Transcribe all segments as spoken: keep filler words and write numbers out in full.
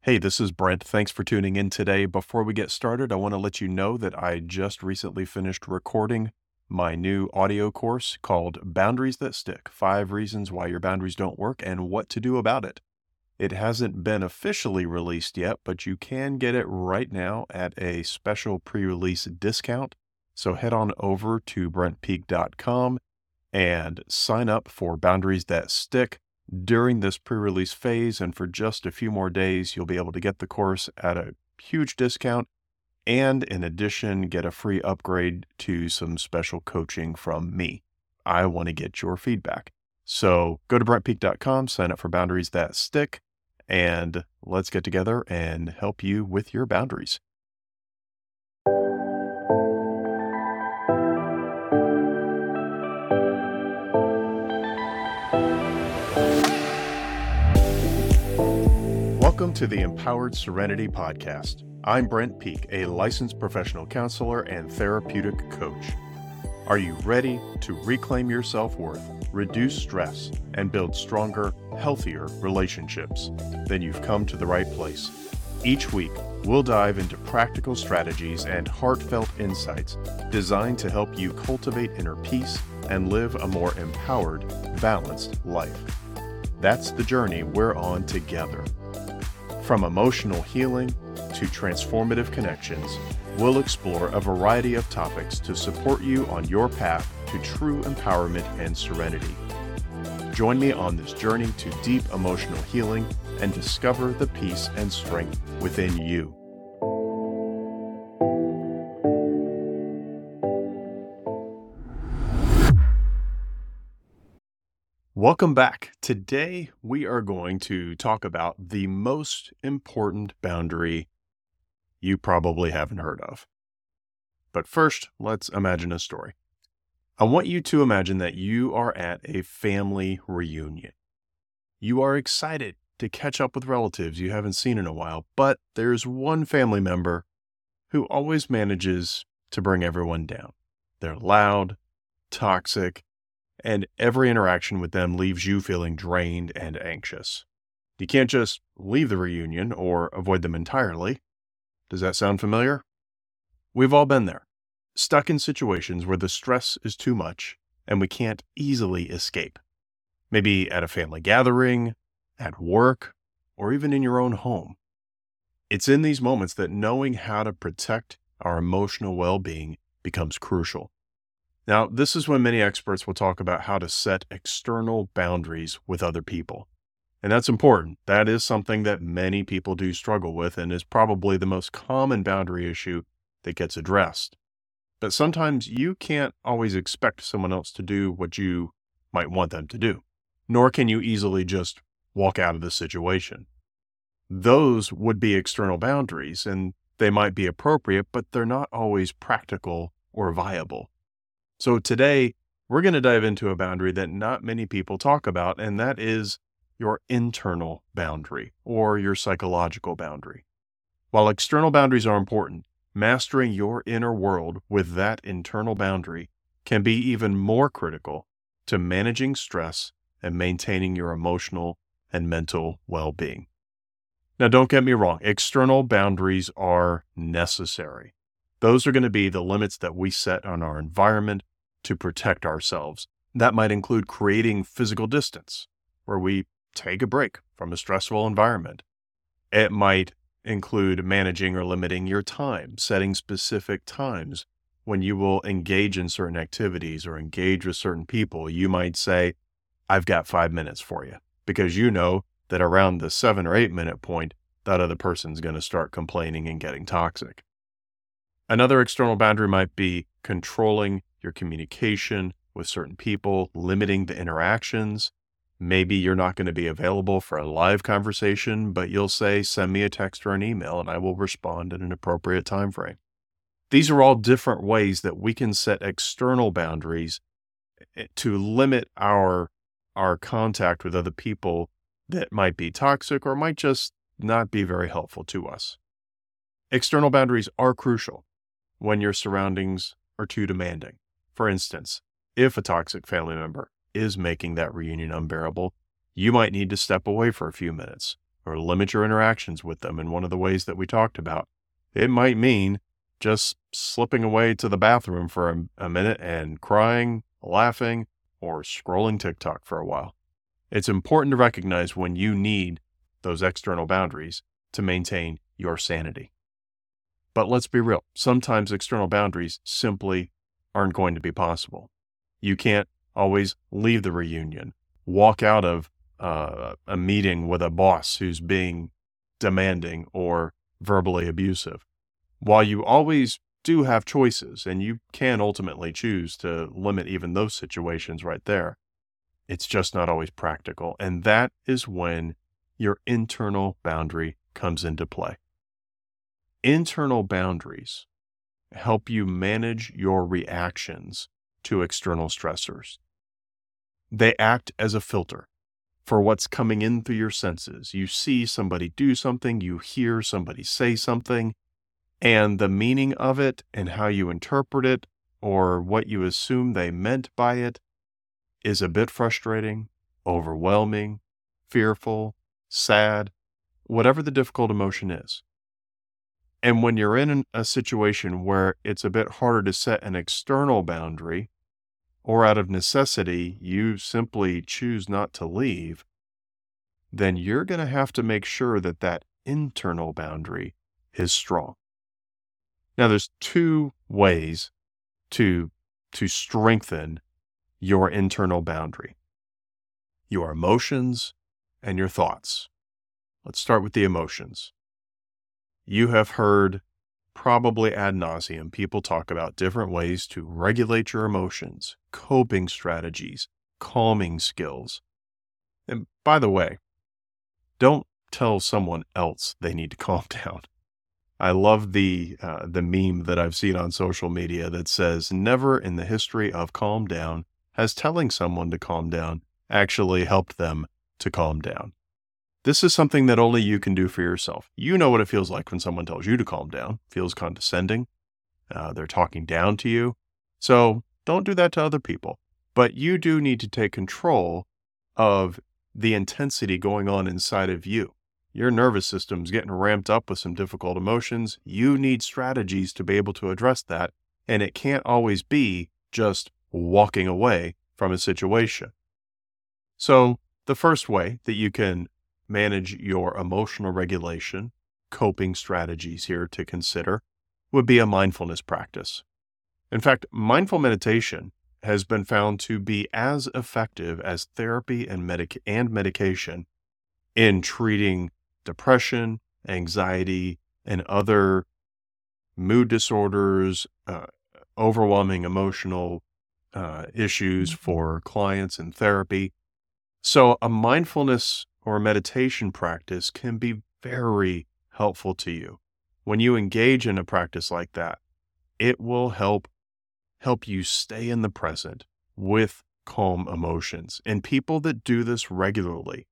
Hey, this is Brent. Thanks for tuning in today. Before we get started, I want to let you know that I just recently finished recording my new audio course called Boundaries That Stick, Five Reasons Why Your Boundaries Don't Work and What to Do About It. It hasn't been officially released yet, but you can get it right now at a special pre-release discount. So head on over to brent peak dot com and sign up for Boundaries That Stick during this pre-release phase. And for just a few more days, you'll be able to get the course at a huge discount. And in addition, get a free upgrade to some special coaching from me. I want to get your feedback. So go to brent peak dot com, sign up for Boundaries That Stick, and let's get together and help you with your boundaries. Welcome to the Empowered Serenity Podcast. I'm Brent Peak, a licensed professional counselor and therapeutic coach. Are you ready to reclaim your self-worth, reduce stress, and build stronger, healthier relationships? Then you've come to the right place. Each week, we'll dive into practical strategies and heartfelt insights designed to help you cultivate inner peace and live a more empowered, balanced life. That's the journey we're on together. From emotional healing to transformative connections, we'll explore a variety of topics to support you on your path to true empowerment and serenity. Join me on this journey to deep emotional healing and discover the peace and strength within you. Welcome back. Today, we are going to talk about the most important boundary you probably haven't heard of. But first, let's imagine a story. I want you to imagine that you are at a family reunion. You are excited to catch up with relatives you haven't seen in a while, but there's one family member who always manages to bring everyone down. They're loud, toxic, and every interaction with them leaves you feeling drained and anxious. You can't just leave the reunion or avoid them entirely. Does that sound familiar? We've all been there, stuck in situations where the stress is too much and we can't easily escape. Maybe at a family gathering, at work, or even in your own home. It's in these moments that knowing how to protect our emotional well-being becomes crucial. Now, this is when many experts will talk about how to set external boundaries with other people. And that's important. That is something that many people do struggle with and is probably the most common boundary issue that gets addressed. But sometimes you can't always expect someone else to do what you might want them to do, nor can you easily just walk out of the situation. Those would be external boundaries, and they might be appropriate, but they're not always practical or viable. So today, we're going to dive into a boundary that not many people talk about, and that is your internal boundary or your psychological boundary. While external boundaries are important, mastering your inner world with that internal boundary can be even more critical to managing stress and maintaining your emotional and mental well-being. Now, don't get me wrong, external boundaries are necessary. Those are going to be the limits that we set on our environment to protect ourselves. That might include creating physical distance, where we take a break from a stressful environment. It might include managing or limiting your time, setting specific times when you will engage in certain activities or engage with certain people. You might say, I've got five minutes for you, because you know that around the seven or eight minute point, that other person's going to start complaining and getting toxic. Another external boundary might be controlling your communication with certain people, limiting the interactions. Maybe you're not going to be available for a live conversation, but you'll say, send me a text or an email and I will respond in an appropriate time frame. These are all different ways that we can set external boundaries to limit our, our contact with other people that might be toxic or might just not be very helpful to us. External boundaries are crucial when your surroundings are too demanding. For instance, if a toxic family member is making that reunion unbearable, you might need to step away for a few minutes, or limit your interactions with them in one of the ways that we talked about. It might mean just slipping away to the bathroom for a, a minute and crying, laughing, or scrolling TikTok for a while. It's important to recognize when you need those external boundaries to maintain your sanity. But let's be real. Sometimes external boundaries simply aren't going to be possible. You can't always leave the reunion, walk out of uh, a meeting with a boss who's being demanding or verbally abusive. While you always do have choices, and you can ultimately choose to limit even those situations right there, it's just not always practical. And that is when your internal boundary comes into play. Internal boundaries help you manage your reactions to external stressors. They act as a filter for what's coming in through your senses. You see somebody do something, you hear somebody say something, and the meaning of it and how you interpret it or what you assume they meant by it is a bit frustrating, overwhelming, fearful, sad, whatever the difficult emotion is. And when you're in a situation where it's a bit harder to set an external boundary, or out of necessity, you simply choose not to leave, then you're going to have to make sure that that internal boundary is strong. Now, there's two ways to, to strengthen your internal boundary: your emotions and your thoughts. Let's start with the emotions. You have heard probably ad nauseum people talk about different ways to regulate your emotions, coping strategies, calming skills. And by the way, don't tell someone else they need to calm down. I love the uh, the meme that I've seen on social media that says, never in the history of calm down has telling someone to calm down actually helped them to calm down. This is something that only you can do for yourself. You know what it feels like when someone tells you to calm down. It feels condescending. Uh, they're talking down to you. So don't do that to other people. But you do need to take control of the intensity going on inside of you. Your nervous system's getting ramped up with some difficult emotions. You need strategies to be able to address that. And it can't always be just walking away from a situation. So the first way that you can manage your emotional regulation, coping strategies here to consider, would be a mindfulness practice. In fact, mindful meditation has been found to be as effective as therapy and, medic- and medication in treating depression, anxiety, and other mood disorders, uh, overwhelming emotional uh, issues for clients in therapy. So a mindfulness or meditation practice can be very helpful to you. When you engage in a practice like that, it will help help you stay in the present with calm emotions. And people that do this regularly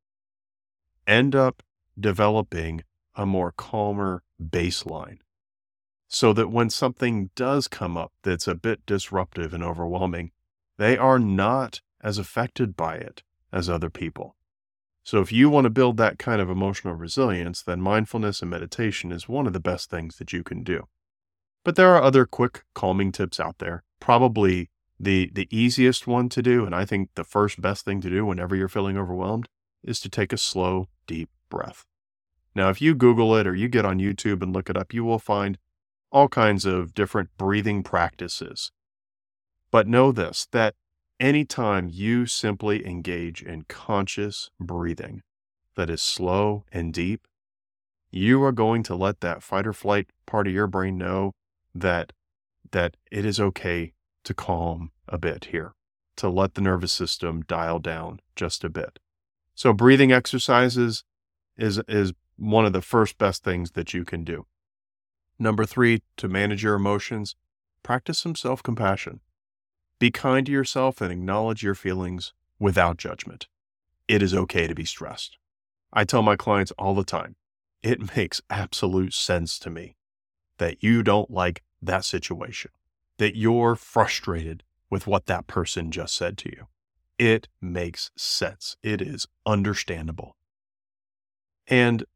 end up developing a more calmer baseline, so that when something does come up that's a bit disruptive and overwhelming, they are not as affected by it as other people. So if you want to build that kind of emotional resilience, then mindfulness and meditation is one of the best things that you can do. But there are other quick calming tips out there. Probably the, the easiest one to do, and I think the first best thing to do whenever you're feeling overwhelmed, is to take a slow, deep breath. Now, if you Google it or you get on YouTube and look it up, you will find all kinds of different breathing practices. But know this, that anytime you simply engage in conscious breathing that is slow and deep, you are going to let that fight or flight part of your brain know that, that it is okay to calm a bit here, to let the nervous system dial down just a bit. So breathing exercises is, is one of the first best things that you can do. Number three, to manage your emotions, practice some self-compassion. Be kind to yourself and acknowledge your feelings without judgment. It is okay to be stressed. I tell my clients all the time, it makes absolute sense to me that you don't like that situation, that you're frustrated with what that person just said to you. It makes sense. It is understandable. And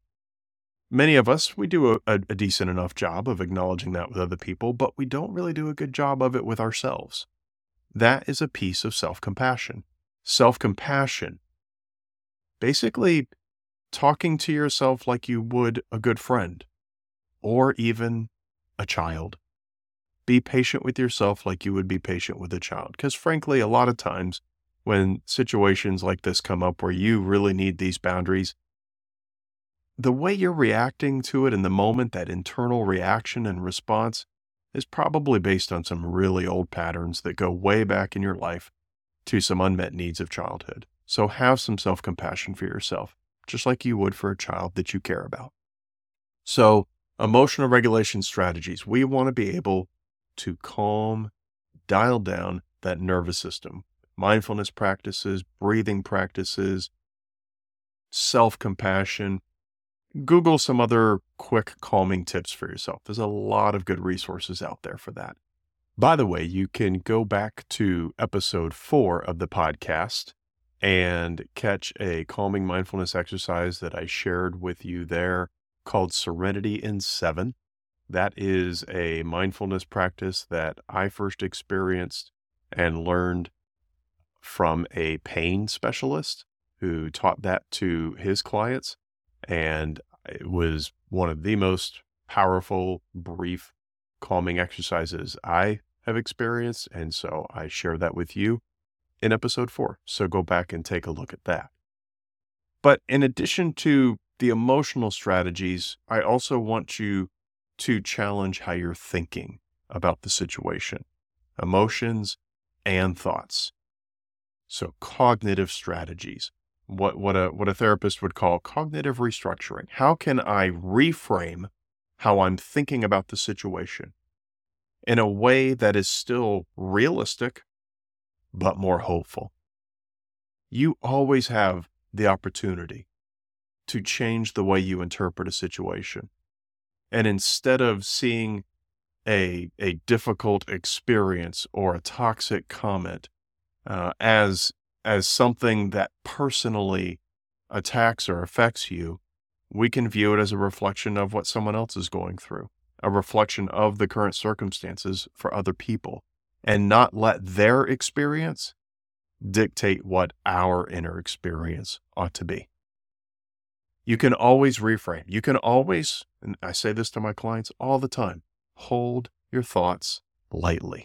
Many of us, we do a, a, a decent enough job of acknowledging that with other people, but we don't really do a good job of it with ourselves. That is a piece of self-compassion. Self-compassion, basically talking to yourself like you would a good friend or even a child. Be patient with yourself like you would be patient with a child. Because frankly, a lot of times when situations like this come up where you really need these boundaries, the way you're reacting to it in the moment, that internal reaction and response, is probably based on some really old patterns that go way back in your life to some unmet needs of childhood. So have some self-compassion for yourself, just like you would for a child that you care about. So emotional regulation strategies. We want to be able to calm, dial down that nervous system. Mindfulness practices, breathing practices, self-compassion. Google some other quick calming tips for yourself. There's a lot of good resources out there for that. By the way, you can go back to episode four of the podcast and catch a calming mindfulness exercise that I shared with you there called Serenity in Seven. That is a mindfulness practice that I first experienced and learned from a pain specialist who taught that to his clients. And it was one of the most powerful, brief, calming exercises I have experienced. And so I share that with you in episode four. So go back and take a look at that. But in addition to the emotional strategies, I also want you to challenge how you're thinking about the situation, emotions and thoughts. So cognitive strategies. What, what, a, what a therapist would call cognitive restructuring. How can I reframe how I'm thinking about the situation in a way that is still realistic, but more hopeful? You always have the opportunity to change the way you interpret a situation. And instead of seeing a, a difficult experience or a toxic comment uh, as as something that personally attacks or affects you, we can view it as a reflection of what someone else is going through, a reflection of the current circumstances for other people, and not let their experience dictate what our inner experience ought to be. You can always reframe. You can always, and I say this to my clients all the time, hold your thoughts lightly.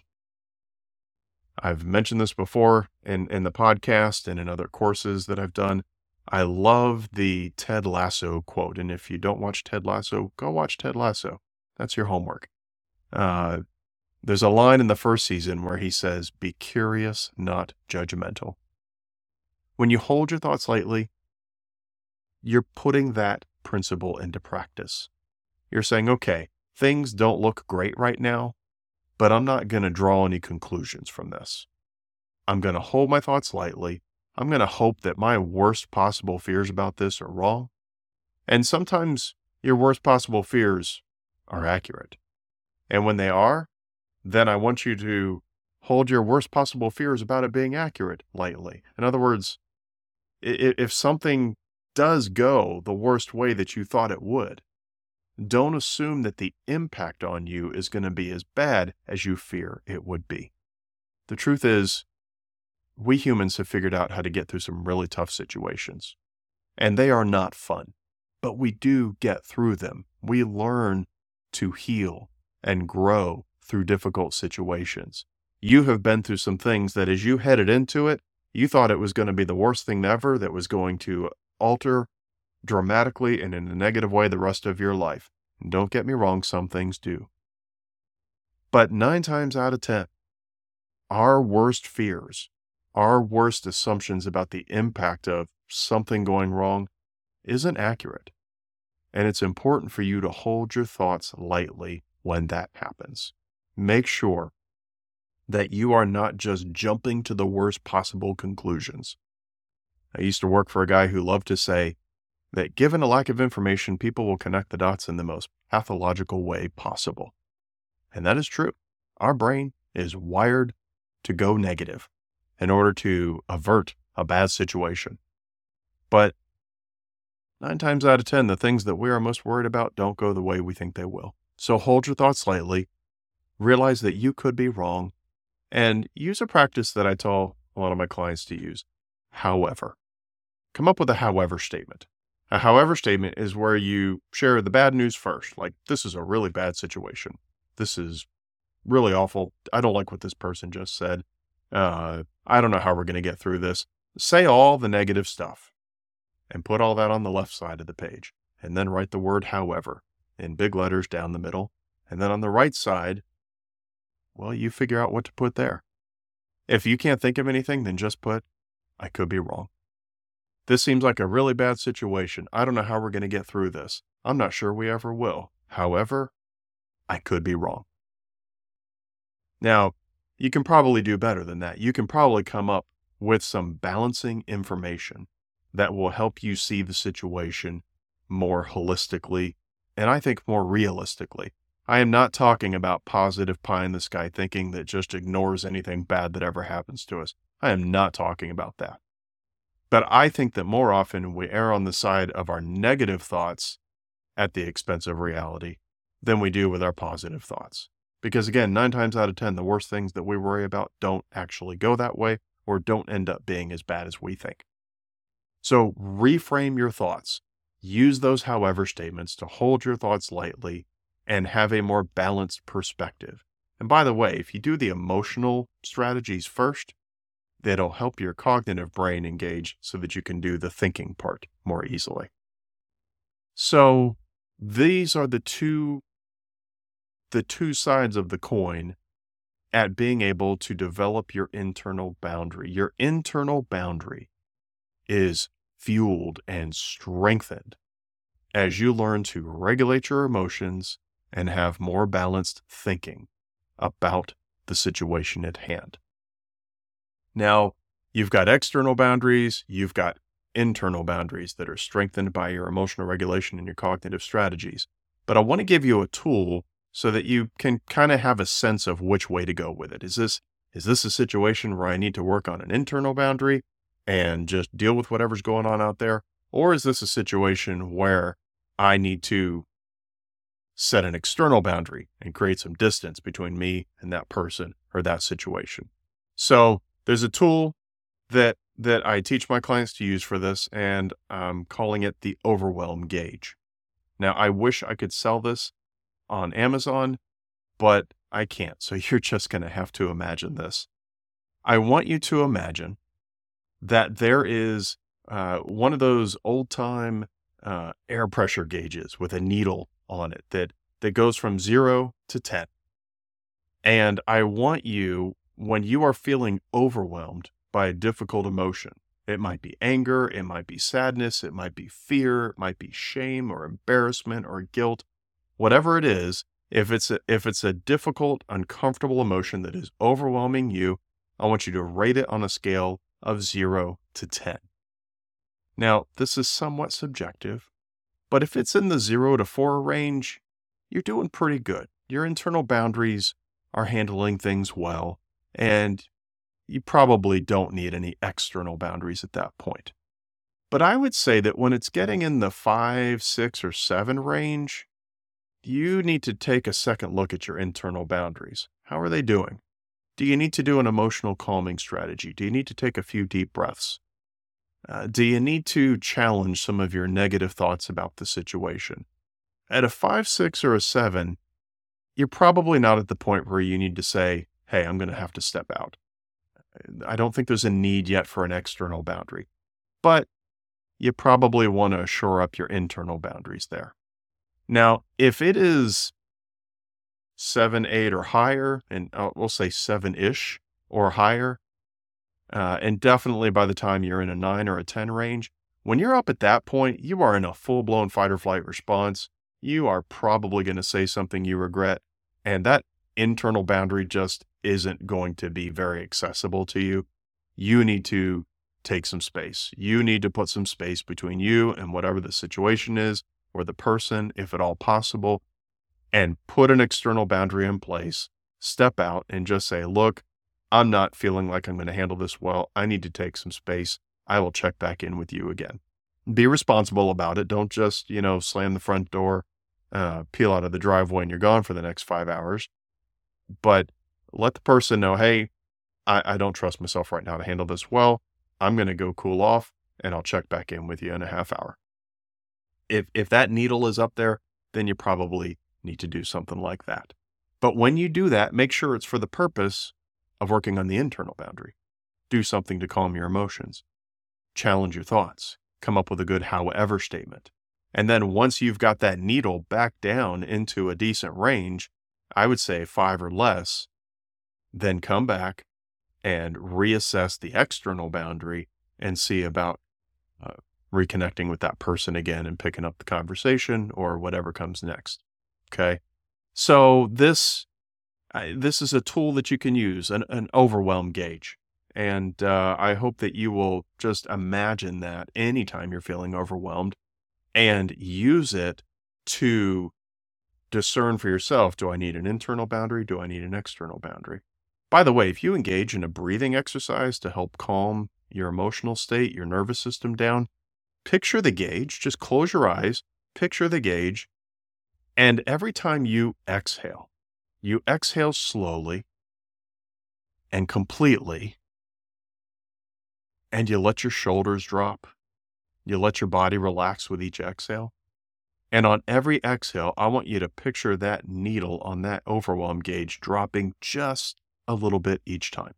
I've mentioned this before in, in the podcast and in other courses that I've done. I love the Ted Lasso quote. And if you don't watch Ted Lasso, go watch Ted Lasso. That's your homework. Uh, there's a line in the first season where he says, "Be curious, not judgmental." When you hold your thoughts lightly, you're putting that principle into practice. You're saying, okay, things don't look great right now, but I'm not going to draw any conclusions from this. I'm going to hold my thoughts lightly. I'm going to hope that my worst possible fears about this are wrong. And sometimes your worst possible fears are accurate. And when they are, then I want you to hold your worst possible fears about it being accurate lightly. In other words, if something does go the worst way that you thought it would, don't assume that the impact on you is going to be as bad as you fear it would be. The truth is, we humans have figured out how to get through some really tough situations, and they are not fun, but we do get through them. We learn to heal and grow through difficult situations. You have been through some things that as you headed into it, you thought it was going to be the worst thing ever, that was going to alter dramatically and in a negative way the rest of your life. And don't get me wrong, some things do. But nine times out of ten, our worst fears, our worst assumptions about the impact of something going wrong isn't accurate. And it's important for you to hold your thoughts lightly when that happens. Make sure that you are not just jumping to the worst possible conclusions. I used to work for a guy who loved to say that given a lack of information, people will connect the dots in the most pathological way possible. And that is true. Our brain is wired to go negative in order to avert a bad situation. But Nine times out of ten, the things that we are most worried about don't go the way we think they will. So hold your thoughts lightly, realize that you could be wrong, and use a practice that I tell a lot of my clients to use. However, come up with a however statement. A however statement is where you share the bad news first. Like, this is a really bad situation. This is really awful. I don't like what this person just said. Uh, I don't know how we're going to get through this. Say all the negative stuff and put all that on the left side of the page. And then write the word however in big letters down the middle. And then on the right side, well, you figure out what to put there. If you can't think of anything, then just put, I could be wrong. This seems like a really bad situation. I don't know how we're going to get through this. I'm not sure we ever will. However, I could be wrong. Now, you can probably do better than that. You can probably come up with some balancing information that will help you see the situation more holistically, and I think more realistically. I am not talking about positive pie in the sky thinking that just ignores anything bad that ever happens to us. I am not talking about that. But I think that more often we err on the side of our negative thoughts at the expense of reality than we do with our positive thoughts. Because again, nine times out of ten, the worst things that we worry about don't actually go that way or don't end up being as bad as we think. So reframe your thoughts. Use those however statements to hold your thoughts lightly and have a more balanced perspective. And by the way, if you do the emotional strategies first, that'll help your cognitive brain engage so that you can do the thinking part more easily. So these are the two, the two sides of the coin at being able to develop your internal boundary. Your internal boundary is fueled and strengthened as you learn to regulate your emotions and have more balanced thinking about the situation at hand. Now, you've got external boundaries, you've got internal boundaries that are strengthened by your emotional regulation and your cognitive strategies. But I want to give you a tool so that you can kind of have a sense of which way to go with it. Is this, is this a situation where I need to work on an internal boundary and just deal with whatever's going on out there? Or is this a situation where I need to set an external boundary and create some distance between me and that person or that situation? So there's a tool that that I teach my clients to use for this, and I'm calling it the overwhelm gauge. Now, I wish I could sell this on Amazon, but I can't. So you're just going to have to imagine this. I want you to imagine that there is uh, one of those old time uh, air pressure gauges with a needle on it that, that goes from zero to ten. And I want you, when you are feeling overwhelmed by a difficult emotion, it might be anger, it might be sadness, it might be fear, it might be shame or embarrassment or guilt, whatever it is, if it's a, if it's a difficult, uncomfortable emotion that is overwhelming you, I want you to rate it on a scale of zero to ten. Now, this is somewhat subjective, but if it's in the zero to four range, you're doing pretty good. Your internal boundaries are handling things well, and you probably don't need any external boundaries at that point. But I would say that when it's getting in the five, six, or seven range, you need to take a second look at your internal boundaries. How are they doing? Do you need to do an emotional calming strategy? Do you need to take a few deep breaths? Uh, do you need to challenge some of your negative thoughts about the situation? At a five, six, or a seven, you're probably not at the point where you need to say, hey, I'm going to have to step out. I don't think there's a need yet for an external boundary, but you probably want to shore up your internal boundaries there. Now, if it is seven, eight, or higher, and uh, we'll say seven-ish or higher, uh, and definitely by the time you're in a nine or a ten range, when you're up at that point, you are in a full-blown fight or flight response. You are probably going to say something you regret, and that internal boundary just isn't going to be very accessible to you. You need to take some space. You need to put some space between you and whatever the situation is, or the person, if at all possible, and put an external boundary in place. Step out and just say, look, I'm not feeling like I'm going to handle this well. I need to take some space. I will check back in with you again. Be responsible about it. Don't just, you know, slam the front door, uh, peel out of the driveway and you're gone for the next five hours. But let the person know, hey, I, I don't trust myself right now to handle this well. I'm going to go cool off and I'll check back in with you in a half hour. If, if that needle is up there, then you probably need to do something like that. But when you do that, make sure it's for the purpose of working on the internal boundary. Do something to calm your emotions, challenge your thoughts, come up with a good however statement. And then once you've got that needle back down into a decent range, I would say five or less, then come back and reassess the external boundary and see about uh, reconnecting with that person again and picking up the conversation or whatever comes next. Okay. So this, uh, this is a tool that you can use, an, an overwhelm gauge. And uh, I hope that you will just imagine that anytime you're feeling overwhelmed and use it to discern for yourself, do I need an internal boundary? Do I need an external boundary? By the way, if you engage in a breathing exercise to help calm your emotional state, your nervous system down, picture the gauge, just close your eyes, picture the gauge, and every time you exhale, you exhale slowly and completely, and you let your shoulders drop. You let your body relax with each exhale. And on every exhale, I want you to picture that needle on that overwhelm gauge dropping just a little bit each time.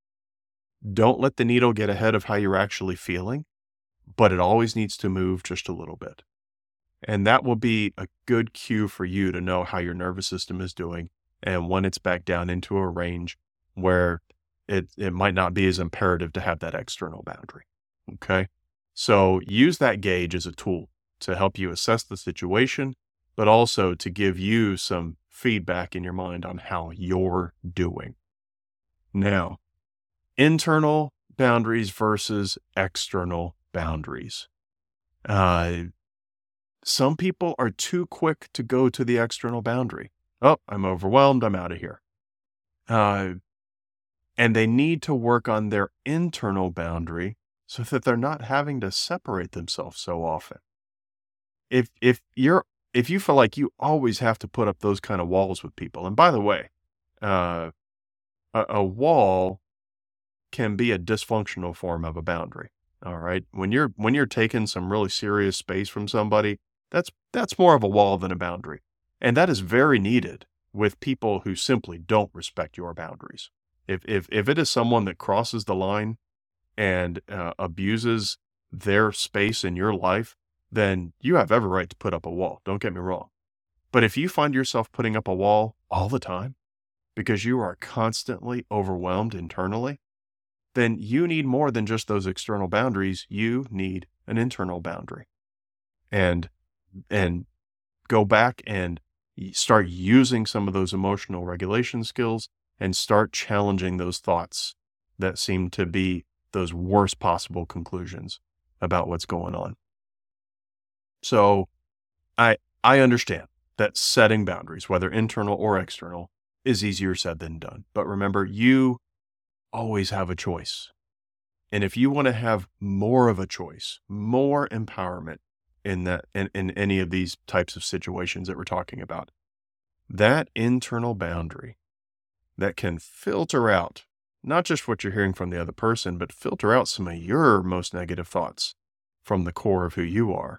Don't let the needle get ahead of how you're actually feeling, but it always needs to move just a little bit. And that will be a good cue for you to know how your nervous system is doing and when it's back down into a range where it, it might not be as imperative to have that external boundary. Okay. So use that gauge as a tool to help you assess the situation, but also to give you some feedback in your mind on how you're doing. Now, internal boundaries versus external boundaries. Uh, some people are too quick to go to the external boundary. Oh, I'm overwhelmed. I'm out of here. Uh, and they need to work on their internal boundary so that they're not having to separate themselves so often. If if you're if you feel like you always have to put up those kind of walls with people, and by the way, uh, a, a wall can be a dysfunctional form of a boundary. All right, when you're when you're taking some really serious space from somebody, that's that's more of a wall than a boundary, and that is very needed with people who simply don't respect your boundaries. If if if it is someone that crosses the line and uh, abuses their space in your life, then you have every right to put up a wall. Don't get me wrong. But if you find yourself putting up a wall all the time because you are constantly overwhelmed internally, then you need more than just those external boundaries. You need an internal boundary. And and go back and start using some of those emotional regulation skills and start challenging those thoughts that seem to be those worst possible conclusions about what's going on. So I I understand that setting boundaries, whether internal or external, is easier said than done. But remember, you always have a choice. And if you want to have more of a choice, more empowerment in that in, in any of these types of situations that we're talking about, that internal boundary that can filter out not just what you're hearing from the other person, but filter out some of your most negative thoughts from the core of who you are,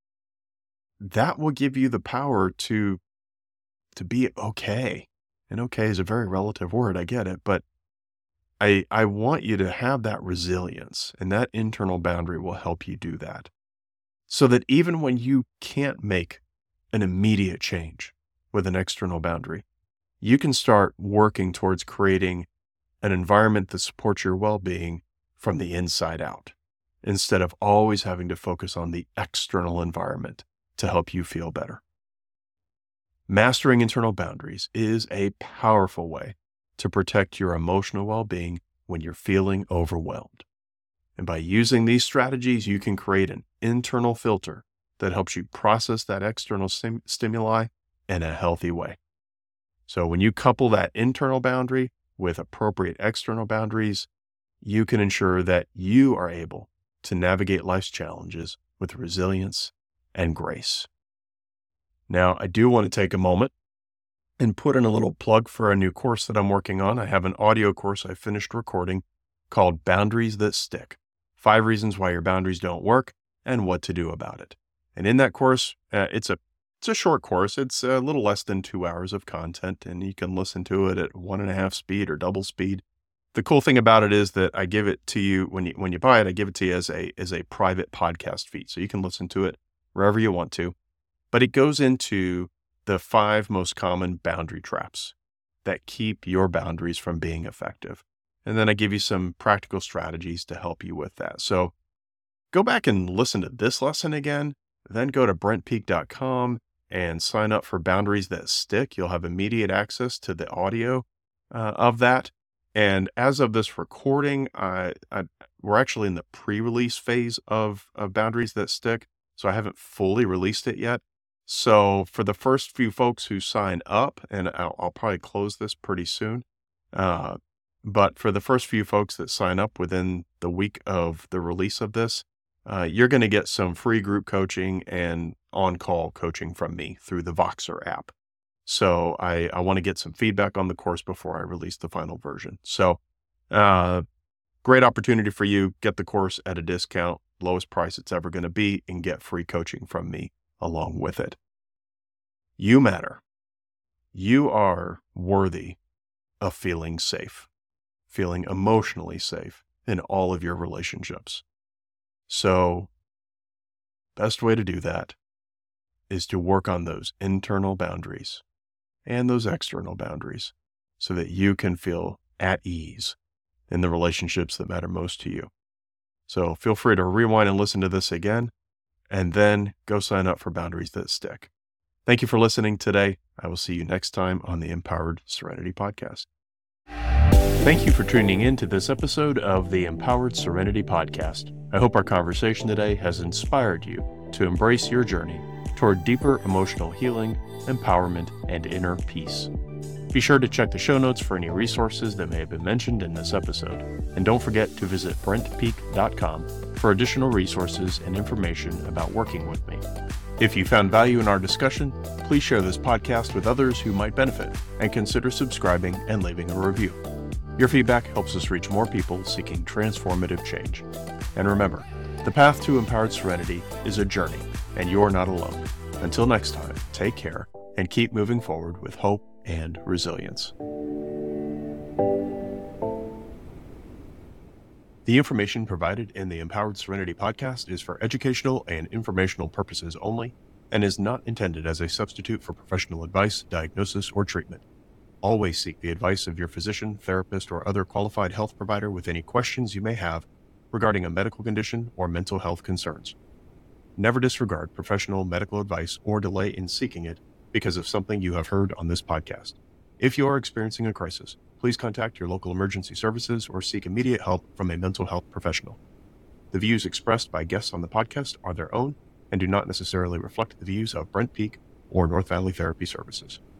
that will give you the power to, to be okay. And okay is a very relative word. I get it. But I, I want you to have that resilience, and that internal boundary will help you do that. So that even when you can't make an immediate change with an external boundary, you can start working towards creating an environment that supports your well-being from the inside out, instead of always having to focus on the external environment to help you feel better. Mastering internal boundaries is a powerful way to protect your emotional well-being when you're feeling overwhelmed. And by using these strategies, you can create an internal filter that helps you process that external stim- stimuli in a healthy way. So when you couple that internal boundary with appropriate external boundaries, you can ensure that you are able to navigate life's challenges with resilience and grace. Now, I do want to take a moment and put in a little plug for a new course that I'm working on. I have an audio course I finished recording called Boundaries That Stick: Five Reasons Why Your Boundaries Don't Work and What to Do About It. And in that course, uh, it's a it's a short course. It's a little less than two hours of content, and you can listen to it at one and a half speed or double speed. The cool thing about it is that I give it to you when you when you buy it. I give it to you as a as a private podcast feed, so you can listen to it wherever you want to. But it goes into the five most common boundary traps that keep your boundaries from being effective. And then I give you some practical strategies to help you with that. So go back and listen to this lesson again, then go to brent peak dot com and sign up for Boundaries That Stick. You'll have immediate access to the audio uh, of that. And as of this recording, I, I, we're actually in the pre-release phase of, of Boundaries That Stick. So I haven't fully released it yet. So for the first few folks who sign up, and I'll, I'll probably close this pretty soon, uh, but for the first few folks that sign up within the week of the release of this, uh, you're going to get some free group coaching and on-call coaching from me through the Voxer app. So I, I want to get some feedback on the course before I release the final version. So uh, great opportunity for you. Get the course at a discount, lowest price it's ever going to be, and get free coaching from me along with it. You matter. You are worthy of feeling safe, feeling emotionally safe in all of your relationships. So best way to do that is to work on those internal boundaries and those external boundaries so that you can feel at ease in the relationships that matter most to you. So feel free to rewind and listen to this again, and then go sign up for Boundaries That Stick. Thank you for listening today. I will see you next time on the Empowered Serenity Podcast. Thank you for tuning in to this episode of the Empowered Serenity Podcast. I hope our conversation today has inspired you to embrace your journey toward deeper emotional healing, empowerment, and inner peace. Be sure to check the show notes for any resources that may have been mentioned in this episode. And don't forget to visit brent peak dot com for additional resources and information about working with me. If you found value in our discussion, please share this podcast with others who might benefit, and consider subscribing and leaving a review. Your feedback helps us reach more people seeking transformative change. And remember, the path to empowered serenity is a journey, and you're not alone. Until next time, take care and keep moving forward with hope and resilience. The information provided in the Empowered Serenity Podcast is for educational and informational purposes only, and is not intended as a substitute for professional advice, diagnosis, or treatment. Always seek the advice of your physician, therapist, or other qualified health provider with any questions you may have regarding a medical condition or mental health concerns. Never disregard professional medical advice or delay in seeking it because of something you have heard on this podcast. If you are experiencing a crisis, please contact your local emergency services or seek immediate help from a mental health professional. The views expressed by guests on the podcast are their own and do not necessarily reflect the views of Brent Peak or North Valley Therapy Services.